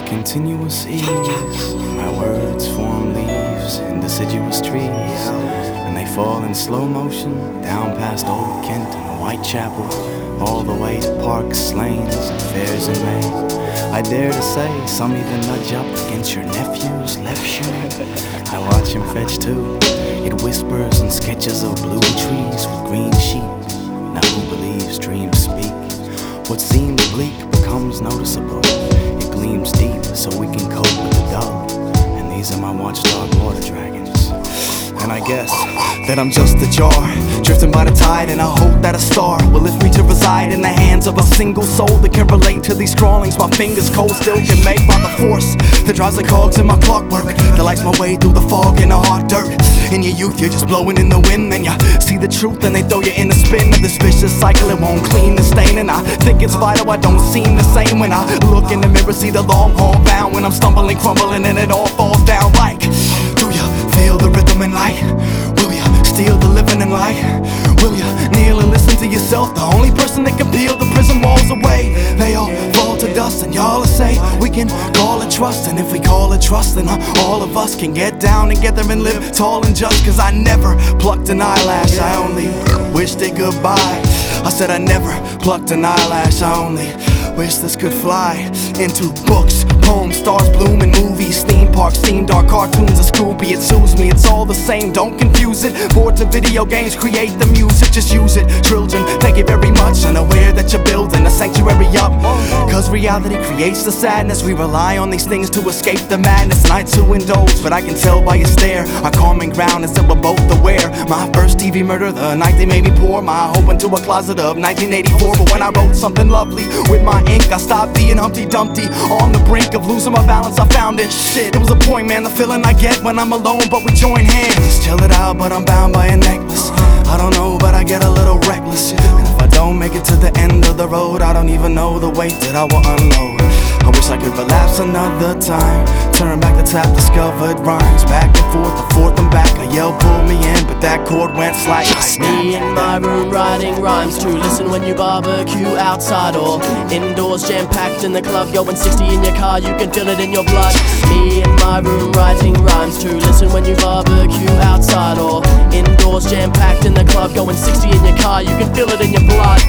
continuous ease. My words form leaves in deciduous trees, and they fall in slow motion down past Old Kent and Whitechapel, all the way to parks, lanes, and fairs in May. I dare to say some even nudge up against your nephew's left shoe. I watch him fetch too. It whispers in sketches of blue trees with green sheep. Now who believes dreams speak? What seems bleak becomes noticeable. It gleams deep so we can cope with the dull. And these are my watchdog water dragons. And I guess that I'm just a jar, drifting by the tide, and I hope that a star will lift me to reside in the hands of a single soul that can relate to these scrawlings. My fingers cold still can make by the force that drives the cogs in my clockwork, that lights my way through the fog in the hard dirt. In your youth, you're just blowing in the wind, then you see the truth and they throw you in the spin of this vicious cycle. It won't clean the stain, and I think it's vital I don't seem the same when I look in the mirror, see the long haul bound. When I'm stumbling, crumbling, and it all falls down. Like, do you feel the rhythm and light? Will you steal the living and light? Will you kneel and listen to yourself? The only person that can peel the prison walls away. They all fall to dust, and y'all say we can call it trust. And if we call it trust, then all of us can get down together and live tall and just. Cause I never plucked an eyelash, I only wished it goodbye. I said I never plucked an eyelash, I only wish this could fly into books, poems, stars bloom in movies, theme parks, theme dark cartoons, a Scooby. It soothes me, it's all the same, don't confuse it. Boards of video games, create the music, just use it. Children, thank you very much, unaware that you're building a sanctuary up. Cause reality creates the sadness, we rely on these things to escape the madness. And I too indulge, but I can tell by your stare, our common ground is that we're both aware. My first TV murder, the night they made me pour my hope into a closet of 1984. But when I wrote something lovely with my ink, I stopped being Humpty Dumpty on the brink of losing my balance. I found it. Shit, it was a point, man, the feeling I get when I'm alone, but we join hands. Chill it out, but I'm bound by a necklace. I don't know, but I get a little reckless. And if I don't make it to the end of the road, I don't even know the weight that I will unload. I wish I could relapse another time, turn back the tap, discovered rhymes, back and forth and back. A yell pulled me in, but that chord went slack. Me in my room writing rhymes to listen when you barbecue outside or indoors, jam-packed in the club, going 60 in your car, you can feel it in your blood. Me in my room writing rhymes to listen when you barbecue outside or indoors, jam-packed in the club, going 60 in your car, you can feel it in your blood.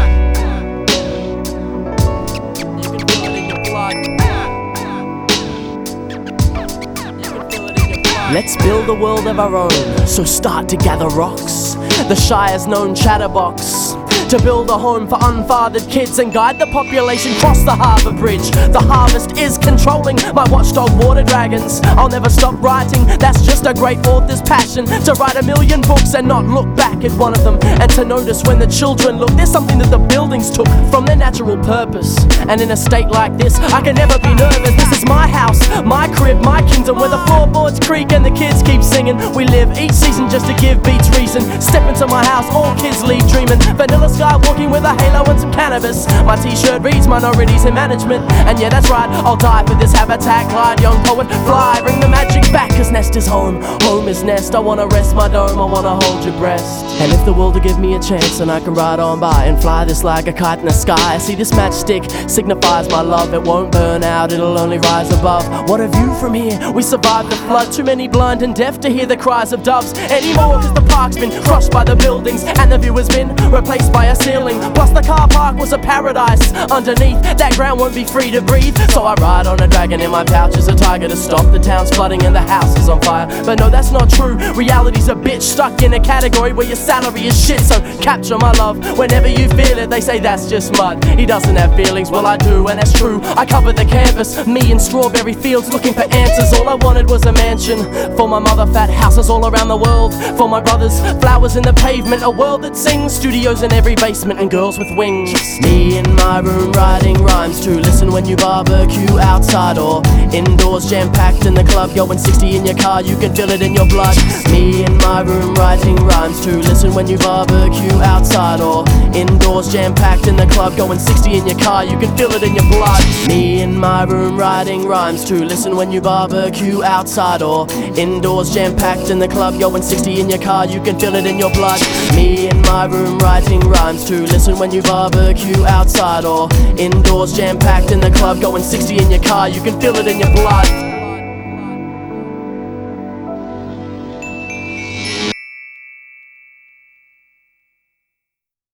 Let's build a world of our own, so start to gather rocks. The Shire's known chatterbox, to build a home for unfathered kids and guide the population cross the harbour bridge. The harvest is controlling my watchdog water dragons. I'll never stop writing, that's just a great author's passion. To write a million books and not look back at one of them, and to notice when the children look. There's something that the buildings took from their natural purpose. And in a state like this, I can never be nervous. This is my house, my crib, my kingdom, where the floorboards creak and the kids keep singing. We live each season just to give beats reason. Step into my house, all kids leave dreaming. Vanilla sky walking with a halo and some cannabis. My t-shirt reads minorities in management. And yeah, that's right, I'll die for this habitat. Glide, young poet, fly, bring the magic back. Cause nest is home, home is nest. I wanna rest my dome, I wanna hold your breast. And if the world will give me a chance, then I can ride on by and fly this like a kite in the sky. See, this matchstick signifies my love. It won't burn out, it'll only rise above. What a view from here, we survived the flood. Too many blind and deaf to hear the cries of doves anymore. Cause the park's been crushed by the buildings, and the view has been replaced by a ceiling. Plus the car park was a paradise underneath. That ground won't be free to breathe. So I ride on a dragon, in my pouch is a tiger to stop the town's flooding and the house is on fire. But no, that's not true, reality's a bitch stuck in a category where your salary is shit. So capture my love whenever you feel it. They say that's just mud, he doesn't have feelings. Well I do, and that's true. I cover the canvas, me in strawberry fields looking for answers. All I wanted was a mansion for my mother, fat houses all around the world for my brothers, flowers in the pavement, a world that sings, studios in every basement and girls with wings. Me in my room writing rhymes to listen when you barbecue outside or indoors, jam-packed in the club, going 60 in your car, you can feel it in your blood. Me in my room writing rhymes to listen when you barbecue outside or indoors, jam-packed in the club, going 60 in your car, you can feel it in your blood. Me in my room writing rhymes to listen when you barbecue outside or indoors, jam-packed in the club, going 60 in your car, you can feel it in your blood. Me in my room writing rhymes times to listen when you barbecue outside or indoors, jam-packed in the club, going 60 in your car. You can feel it in your blood.